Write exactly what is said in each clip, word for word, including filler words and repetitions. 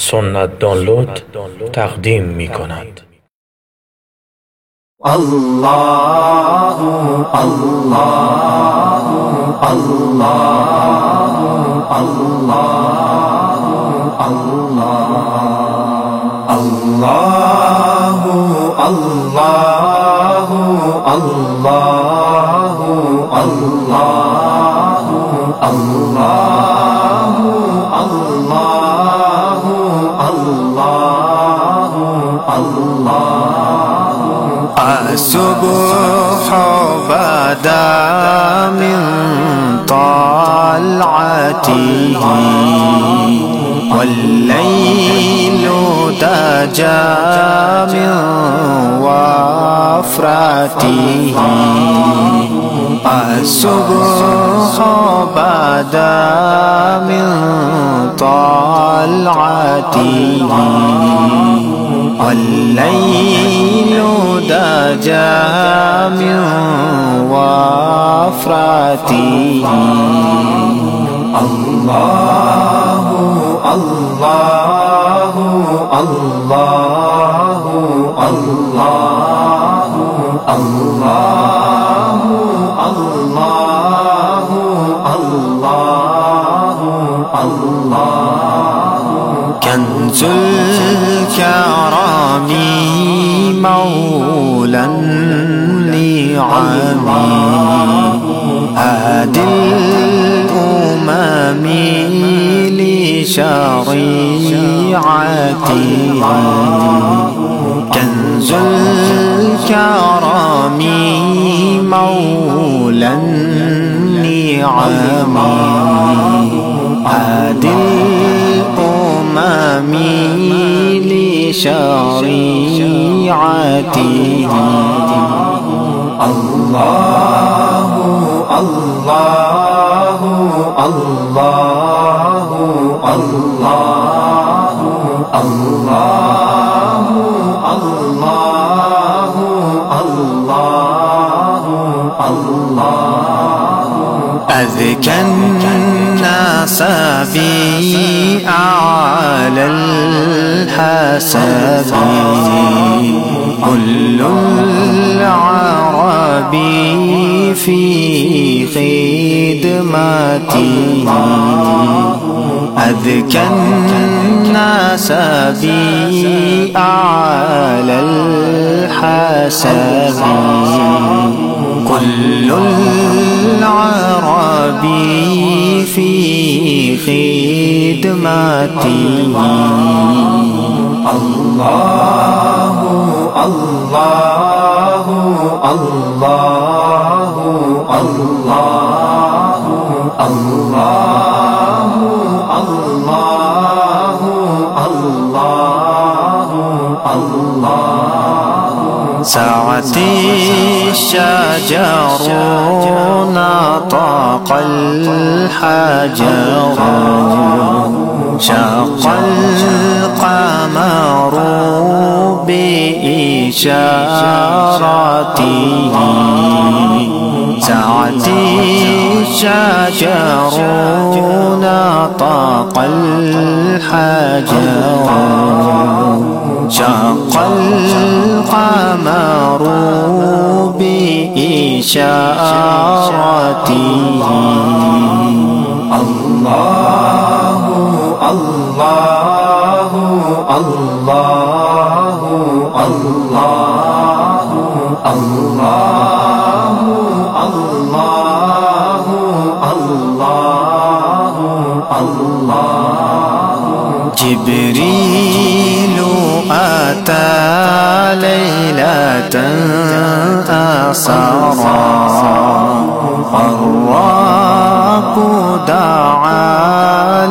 سنت دانلود تقدیم می کند. الله الله الله الله الله الله الله الله الله الله الله الله الصبح بدا من طلعته والليل دجى من وفرته الصبح بدا من طلعته والليل دجى من وفرته الله الله الله الله الله الله الله الله كنز الكرام مولى النعم هادي الأمم لشريعته كنز الكرام مولى النعم هادي الأمم لشريعته الله الله الله الله الله الله الله الله أذكى الناس بأعلى الحسب كل العرب في خدمته أذكى الناس بأعلى الحسب كل العرب في خدمته الله الله الله الله الله الله الله الله سعت الشجر نطق الحجر شق القمر بإشارته سعت الشجر نطق الحجر شق القمر بإشارته الله الله الله الله الله الله الله الله جبريل أتى ليلة أسرى الرب دعا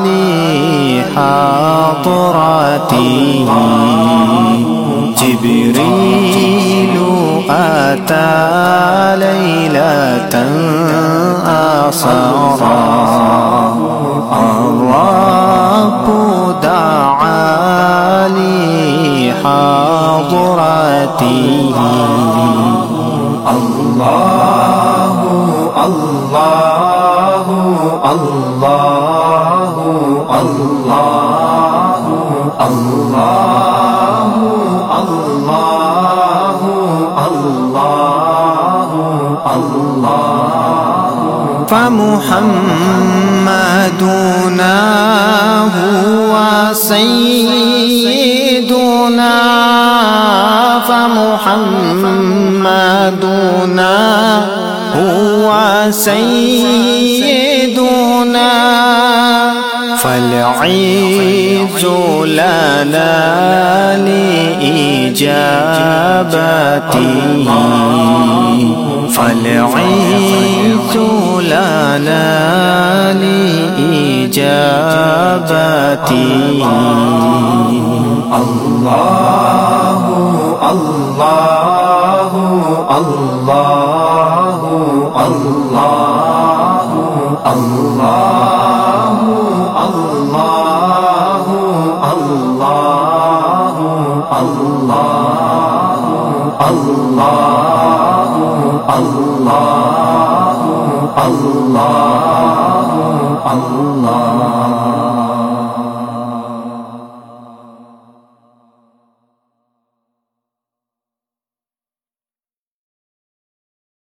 لحضرته جبريل أتى ليلة أسرى الرب دعا لحضرته الله الله الله الله अल्लाहु अल्लाहु अल्लाहु अल्लाहु फमुहम्मदुना हुवा सय्यिदुना फमुहम्मदुना हुवा सय्यिदुना फल्इज़्ज़ु लना लिइजाबतिही फल्इज़्ज़ु लना लिइजाबतिही अल्लाहु अल्लाहु अल्लाहु अल्लाहु अल्लाहु अल्लाहु अल्लाहु अल्लाहु अल्लाहु अल्लाहु अल्लाहु